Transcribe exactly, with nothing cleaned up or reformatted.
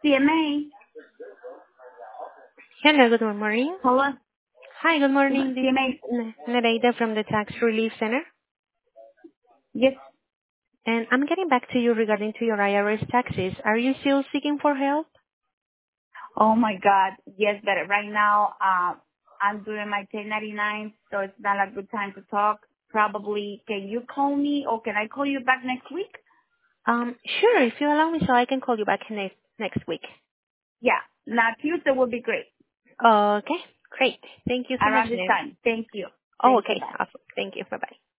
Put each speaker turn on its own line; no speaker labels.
C M A.
Hello, good morning.
Hello.
Hi, good morning. This
C M A.
is N- Nereida from the Tax Relief Center,
Yes.
and I'm getting back to you regarding to your I R S taxes. Are you still seeking for help?
Oh my God. Yes, but right now, uh, I'm doing my ten ninety-nine, so it's not a good time to talk. Probably, can you call me or can I call you back next week?
Um, sure, if you allow me, so I can call you back next next week.
Yeah. Now Tuesday would be great.
Okay, great. Thank you so much,
Around this
ma'am.
time. Thank you.
Oh,
Thank you.
okay,
Bye.
awesome. Thank you. Bye-bye.